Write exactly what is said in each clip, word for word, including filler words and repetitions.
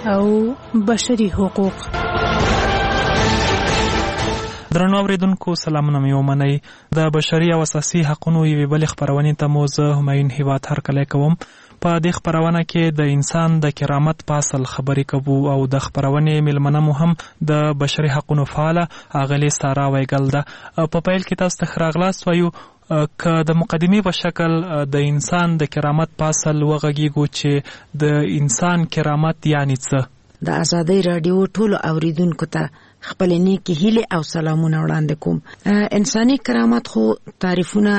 او بشري حقوق. درنو اوریدونکو سلامونه مې ومنئ. د بشري او اساسي حقونو یوې بلې خپرونې ته مو زه همایون هیواد هرکلی کوم. په دې خپرونه کې د انسان د کرامت په اصل خبرې کوو او د خپرونې میلمنه مو هم د بشري حقونو فعاله اغلې سارا ویګل ده. په پیل کې تاسو ته ښه راغلاست وایو. که د مقدمې په شکل د انسان د کرامت په اصل وغږیږو چې د انسان کرامت یعنی څه؟ د ازادۍ راډیو ټولو اوریدونکو ته خپل نیکی هیله او سلامونه وړاندې کوم. انساني کرامت خو تعریفونه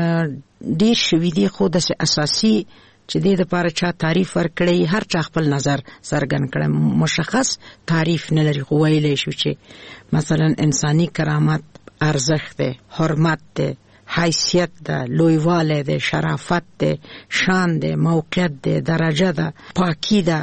ډیر شوي دي، خو د اساسي چې د لپاره چا تعریف ورکړي هر چا خپل نظر څرګند کړي، مشخص تعریف نه لري. خو ویلی شو چې مثلا انساني کرامت ارزښت دی، حرمت دی، حیثیت ده، لویوالی ده، شرافت ده، شان ده، موقعیت ده، درجه ده، پاکی ده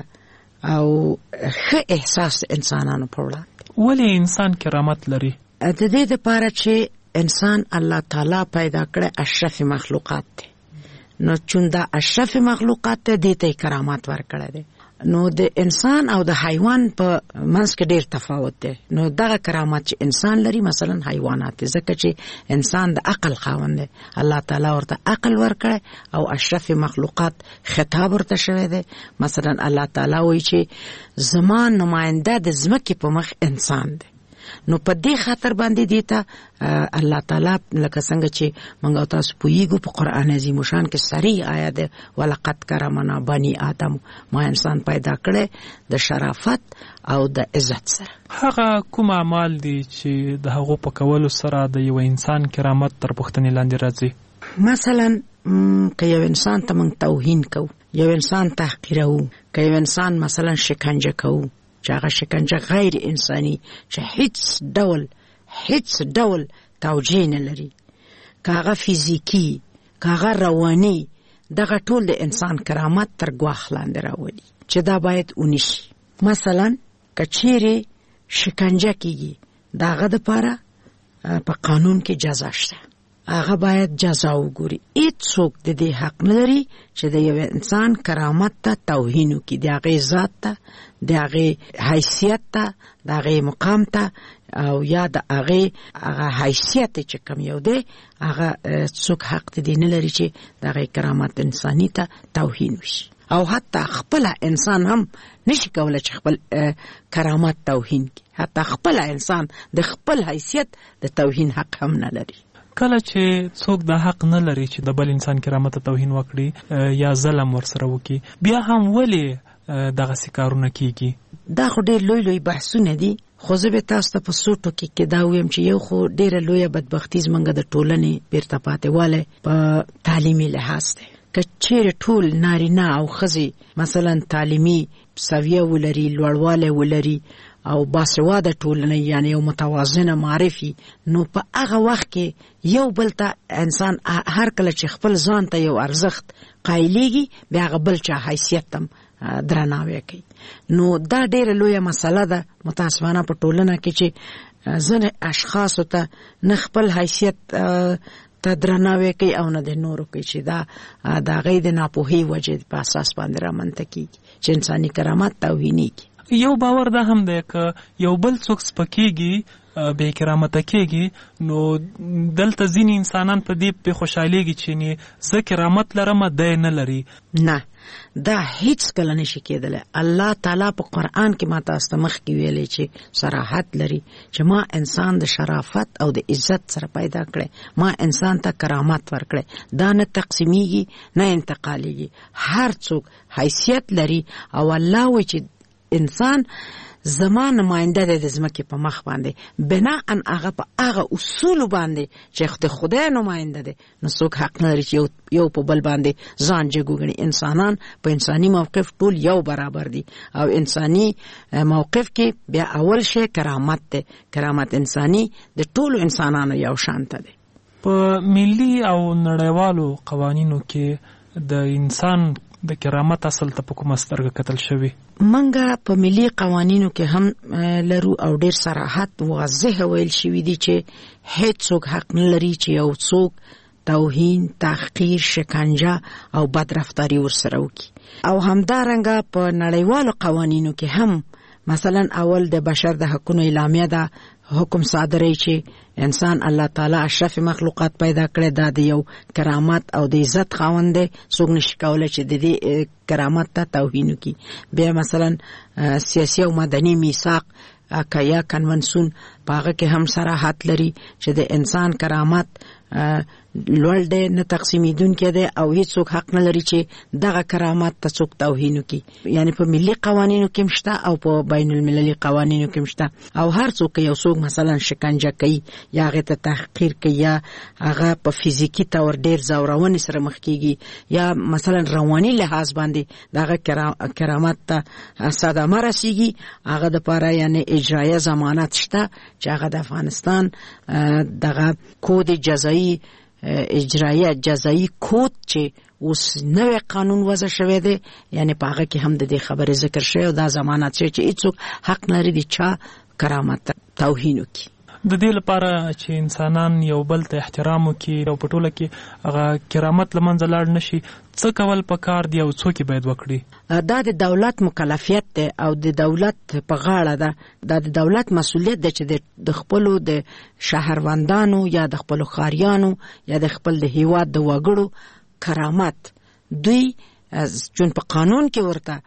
او ښه احساس انسانانو په وړاندې. ولې انسان کرامت لري؟ د دې لپاره چې انسان الله تعالی پیدا کړی اشرف مخلوقات دی، نو چون دا اشرف مخلوقات دی دې ته کرامت ورکړی دی. نو د انسان او د حیوان په منځ کې ډیر تفاوت دی. نو دغه کرامت چې انسان لري مثلا حیوانات دی، ځکه چې انسان د عقل خاوند دی، الله تعالی ورته عقل ورکړی او اشرف مخلوقات خطاب ورته شوی دی. مثلا الله تعالی وایي چې زما نماینده د ځمکې په مخ انسان دی. نو په دې خاطر باندې دیتا الله تعالی لکه څنګه چې موږ تاسو پوهیږو په قران عظیم شان کې صریح آیه ده، ولقد کرمنا بني آدم، ما انسان پیدا کړی د شرافت او د عزت سره. هغه کوم اعمال دي چې د هغو په کولو سره د یو انسان کرامت تر پوښتنې لاندې راځي؟ مثلا که یو انسان ته موږ توهین کوو، یو انسان تحقیروو، که یو انسان مثلا شکنجه کوو چې هغه شکنجه غیر انساني چې هیڅ ډول هیڅ ډول توجیه نه لري، که هغه فیزیکی که هغه رواني، دغه ټول د انسان کرامت تر ګواښ لاندې راولي چې دا باید ونشي. مثلا که چیرې شکنجه کیږي د هغه دپاره په قانون کې جزا شته، هغه باید جزا وګوري. هیڅوک د دې حق نه لري چې د یو انسان کرامت ته توهین وکړي، د هغې ذات ته، د هغې حیثیت ته، د هغې مقام ته او یا د هغې هغه حیثیت چې کوم یو دی، هغه څوک حق د دې نه لري چې د هغې کرامت انساني ته توهین وشي. او حتی خپل انسان هم نشي کولی چې خپل کرامت توهین کړي، حتی خپل انسان د خپل حیثیت د توهین حق هم نه لري. کله چې څوک د حق نه لري چې د بل انسان کرامت ته توهین وکړي یا ظلم ورسره وکړي، بیا هم ولې دغسې کارونه کیږي؟ دا خو ډېر لوی لوی بحثونه دي، خو زه به تاسو ته په څو ټکو کې دا ووایم چې یو خو ډېره لویه بدبختي زموږ د ټولنې بیرته پاتې والی په تعلیمي لحاظ دی. که چیرې ټول نارینه او ښځې مثلا تعلیمي سویه ولري، لوړوالی ولري او باسواده ټولنه یعنی یو متوازنه معرفي، نو په هغه وخت کې یو بل ته انسان هر کله چې خپل ځان ته یو ارزښت قایلیږي، بیا هغه بل چا حیثیت هم درناوی کوي. نو دا ډیره لویه مسله ده متاسفانه په ټولنه کې چې ځینې اشخاصو ته نه خپل حیثیت ته درناوی کوي او نه د نورو کوي، چې دا د هغې د ناپوهۍ وجې په اساس باندې رامنځته کېږي چې انساني کرامت توهینېږي. یو باور دا هم دی که یو بل څوک سپکېږي، بې کرامته کېږي، نو دلته ځینې انسانان په دې پې خوشحالېږي چې زه کرامت لرم دی نه لري. نه، دا هیڅ کله نشي کېدلی. الله تعالی په قرآن کې ما تاسو ته مخکې ویلی چې صراحت لري چې ما انسان د شرافت او د عزت سره پیدا کړی، ما انسان ته کرامت ورکړی. دا نه تقسیمیږي نه انتقالیږي، هر څوک حیثیت لري او الله وایي چې انسان زما نماینده دی د ځمکې په مخ باندې، بناءً هغه په هغه اصولو باندې چې د خدای نماینده دی، نو څوک حق نه لري چې یو, یو په بل باندې ځان جګ وګڼي. انسانان په انساني موقف ټول یو برابر دي او انساني موقف کې بیا اول شی کرامت دی. کرامت انساني د ټولو انسانانو یو شانته دی. په ملي او نړیوالو قوانینو کې د انسان د کرامت اصل ته په کومه سترګه کتل شوي؟ منګه په ملي قوانینو کې هم لرو او ډیر صراحت واضح ویل شوي دي چې هیڅ څوک حق نه لري چې یو څوک توهین، تحقیر، شکنجه او بدرفتاری ورسره وکړي. او همدارنګه په نړیوالو قوانینو کې هم مثلا اول د بشر د حقوقو اعلامیه ده حکم صادروي چې انسان الله تعالی اشرف مخلوقات پیدا کړی، دا د یو کرامت او د عزت خاوند دی، څوک نشي کولی چې د دې کرامت ته توهین وکړي. بیا مثلا سیاسي او مدني میثاق که یا کنونسون په هغه کې هم صراحت لري چې د انسان کرامت لوړ دی، نه تقسیمیدونکی دی او هیڅوک حق نه لري چې دغه کرامت ته څوک توهین وکړي. یعنی په ملي قوانینو کې هم شته او په بین المللي قوانینو کې هم شته. او هر څوک یو څوک مثلا شکنجه کوي یا هغې ته تحقیر کوي یا هغه په فزیکي طور ډېر ځورونې سره مخ کېږي یا مثلا رواني لحاظ باندې دغه کرامت ته صدمه رسېږي، هغه دپاره یعنی اجرایه ضمانت شته چې هغه د افغانستان دغه کود جزایي اجرایه جزایی کود چې اوس نوی قانون وضع شوی دی، یعنی په هغه کې هم د دې خبرې ذکر شوی او دا ضمانت شوی چې هیڅوک حق نه لري د چا کرامت توهین وکړي. د دې لپاره چې انسانان یو بل ته احترام وکړي او په ټوله کې هغه کرامت له منځه لاړ نشي، څه کول پکار دی او څوک باید وکړي؟ دا د دولت مکلفیت دی او د دولت په غاړه ده، دا د دولت مسؤلیت دی چې د خپلو د شهروندانو یا د خپلو ښاریانو یا د خپل د هیواد د وګړو کرامت دوی چون په قانون کې ورته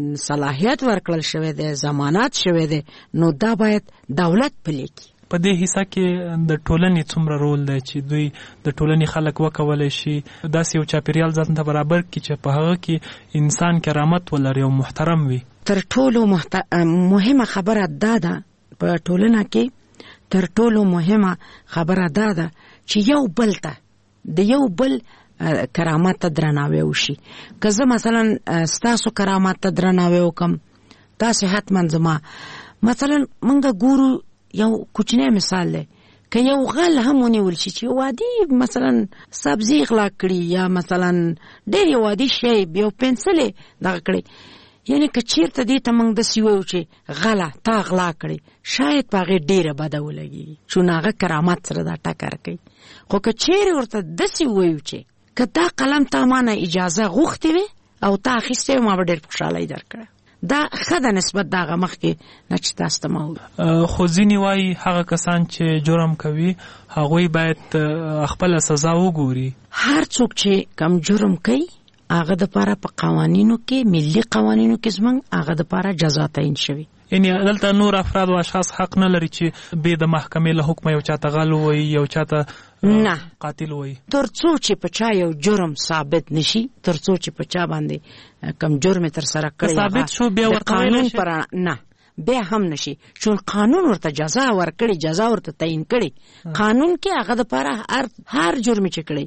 صلاحیت ورکړل شوی دی، ضمانت شوی دی، نو دا باید دولت پلی کړي. په دې حصہ کې د ټولنې څومره رول دی چې دوی د ټولنې خلک وکولی شي داسې یو چاپیریال ځان ته برابر کړي چې په هغه کې انسان کرامت ولري او محترم وي؟ تر ټولو محت... مهمه خبره دا ده په ټولنه کې، تر ټولو مهمه خبره دا ده چې یو بل ته د یو بل کرامت ته درناوی وشي. که زه مثلا ستاسو کرامت ته درناوی وکم، تاسې حتما زما مثلا منګه ګورو یو کوچنی مثال دی، که یو غل هم ونیول شي چې یو عادي مثلا سبزي غلا کړي یا مثلا ډېر یو عادي شی یو پنسل یې دغه کړی، یعنی که چېرته دې ته موږ داسې ووایو چې غله تا غلا کړې، شاید په هغې ډېره بده ولګېږي چون هغه کرامت سره دا ټکر کوي. خو که چیرې ورته داسې ووایو چې که دا قلم تا ما نه اجازه غوښتې وې او تا اخیستی وې، ما به ډېر خوشحالۍ درکړه، دا ښه ده نسبت د هغه مخکې نه چې تاسو ته ما ووایو. خو ځینې وایي هغه کسان چې جرم کوي هغوی باید خپله سزا وګوري. هر څوک چې کم جرم کوي هغه دپاره په قوانینو کې، ملي قوانینو کې زموږ هغه دپاره جزا تعیین شوي. یعنی دلته نور افراد او اشخاص حق نه لري چې بې د محکمې له حکمه یو چاته غل ووایي، یو چاته نه قاتل ووایي. تر څو چې په چا یو جرم ثابت نشي، تر څو چې په چا باندې کم جرم تر سره کړی ثابت شو، بیا ورته قانون پر نه بیا هم نشي، چون قانون ورته جزا ورکړي، جزا ورته تعیین کړي. قانون کې هغه دپاره هر هر جرم چې کړی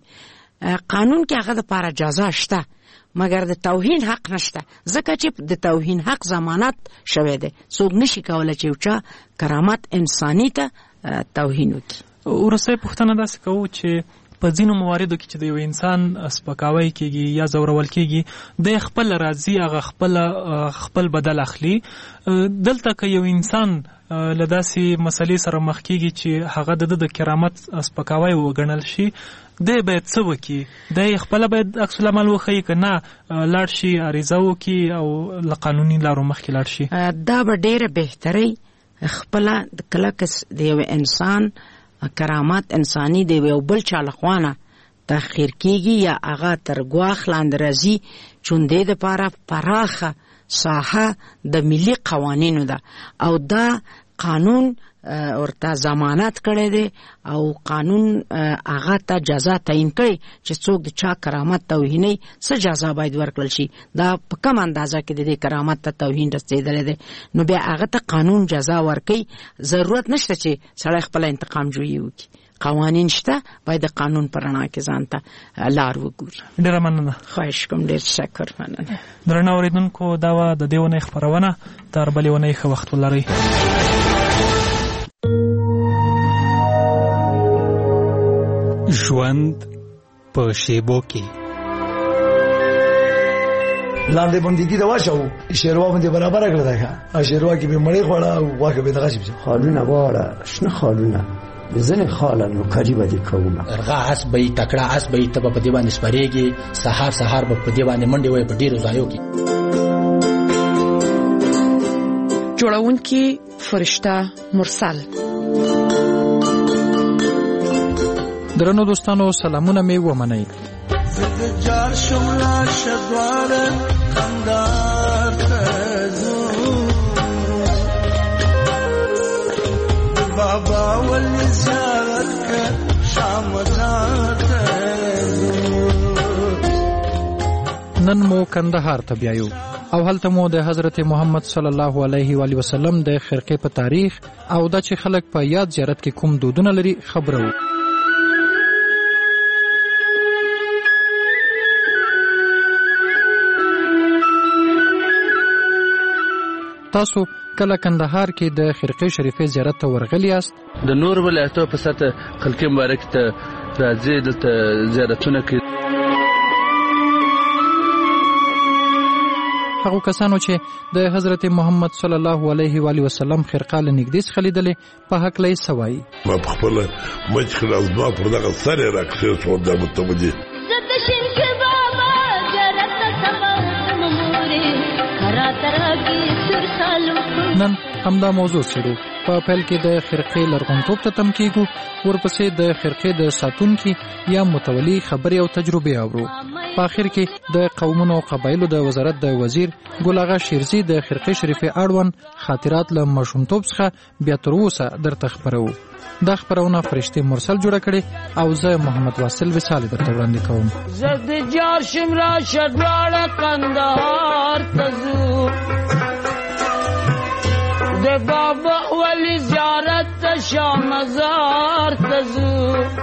قانون کې هغه دپاره جزا شته، مګر د توهین حق نشته، ځکه چې د توهین حق ضمانت شوی دی. څوک نشي کولی چې یو چا کرامت انساني ته توهین وکړي. وروستۍ پوښتنه داسې کوو چې په ځینو مواردو کې چې د یو انسان سپکاوی کېږي یا ځورول کېږي، دی خپل راځي هغه خپل خپل بدل اخلي. دلته که یو انسان له داسې مسلې سره مخ کېږي چې هغه د ده د کرامت سپکاوی وګڼل شي، دی باید څه وکړي؟ دی خپله باید عکس العمل وښیي که نه لاړ شي عریضه وکړي او له قانوني لارو مخکې لاړ شي؟ دا به ډېره بهترۍ خپله کله که د یو انسان کرامت انساني د یو بل چا لخوا نه تحقیر کېږي یا هغه تر ګواښ لاندې راځي، چون دې دپاره پراخه ساحه د ملي قوانینو ده او دا قانون ورته ضمانت کړی دی او قانون هغه ته جزا تعیین کړي چې څوک د چا کرامت توهینوي څه جزا باید ورکړل شي. دا په کم اندازه کې د دې کرامت ته توهین رسېدلی دی، نو بیا هغه ته قانون جزا ورکوي. ضرورت نشته چې سړی خپله انتقام جویي وکړي. قوانین شته، باید د قانون په رڼا کې ځان ته لار وګوري. ډېره مننه. خواهش کوم، ډېر شکر، مننه. درنه اورېدونکو، دا وه د دې اونۍ خپرونه. تر بلې اونۍ ښه وخت ولرئ. ژوند په شیبو کې لاندې بندګي دا واچو شیروا باندې برابر کړل دا ښه شیروا کې به مړې خوړه او واکه به دغه شي خالونه غواړه شنه خالونه ځنې خاله نوکري به دې کوم رغه اس به تکړه اس به ته په دې باندې سپارېږي سهار سهار به په دې باندې منډې وای په ډیرو ځایو کې. جوړونکي فرشته مرسل. درنو دوستانو سلامونه می ومنئ. بابا ولې زیارت کا شامدار نن مو کندهار ته بیایو او هلته مو د حضرت محمد صلی الله علیه و آله وسلم د خرقې په تاریخ او د چې خلک په یاد زیارت کې کوم دودونه لري خبرو. تاسو کله کندهار کې د خرقې شریفې زیارت ته ورغلی یاست؟ د نور ولایتونو په سطح خلقې مبارک ته راځي دلته زیارتونه کوي. هغو کسانو چې د حضرت محمد صلی الله علیه و آله وسلم خرقه له نږدې څخه لیدلې په هکله یې څه وایي؟ ما په خپله مچ کړه او زما پر دغه سر یې راکښېښود دا متوجه نن همدا موضوع څېړو. په پیل کې د خرقې لرغونتوب ته تم کېږو، ورپسې د خرقې د ساتونکي یا متولي خبرې او تجربې اورو. په آخر کې د قومونو او قبایلو د وزارت د وزیر ګل اغا شیرزي د خرقې شریفې اړوند خاطرات له ماشومتوب څخه بیا تر اوسه درته خپروو. دا خپرونه فرشته مرسل جوړه کړې او زه محمد واصل وصال درته وړاندې کوم. زه د جار شمرا شډواړه کندهار ته ځو د بابا ولی زیارت ته شاه مزار ته ځو.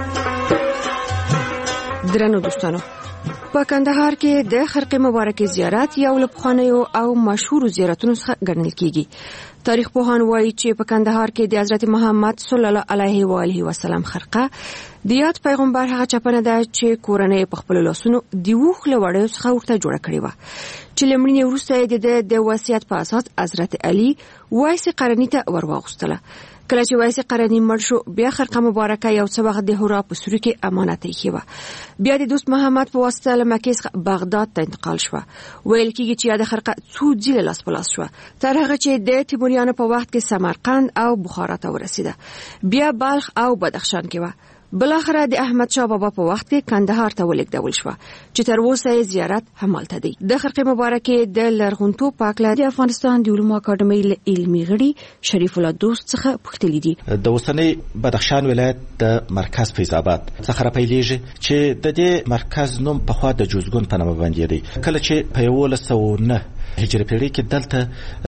درنو دوستانو، په کندهار کې د خرقې مبارکې زیارت یو له پخوانیو او مشهورو زیارتونو څخه ګڼل کیږي. تاریخ پوهان وایي چې په کندهار کې د حضرت محمد صلی الله علیه و آله وسلم خرقه د یاد پیغمبر هغه چپنه ده چې کورنۍ په خپل لاسونو د وښ له وړیو څخه ورته جوړه کړې وه چې له مړینې وروسته یې د وصیت په اساس حضرت علي وایس قرني ته ورواغوستله. کله چې وایس قرني مړ شو، بیا خرقه مبارکه یو څه وخت د حرا په سوري کې امانت ایښې وه. بیا د دوست محمد په واسطه له مکې څخه بغداد ته انتقال شوه. ویل کېږي چې یاده خرقه څو ځله لاس په لاس شوه تر هغه چې د تیموریانو په وخت کې سمرقند او بخارا ته ورسېده. بیا بلخ او بدخشان کې وه. بالاخره د احمد شاه بابا په وخت کې کندهار ته ولېږدول شوه چې تر اوسه یې زیارت همالته دی. د خرقې مبارکې د لرغونتوب په هکله د افغانستان د علومو اکاډمۍ له علمي غړي شریف الله دوست څخه پوښتلي دي. د اوسنۍ بدخشان ولایت د مرکز فیض آباد څخه راپیلېږي چې د دې مرکز نوم پخوا د جوزګون په نامه باندې دی. کله چې په یولس سوه نه هجري پیړۍ کې دلته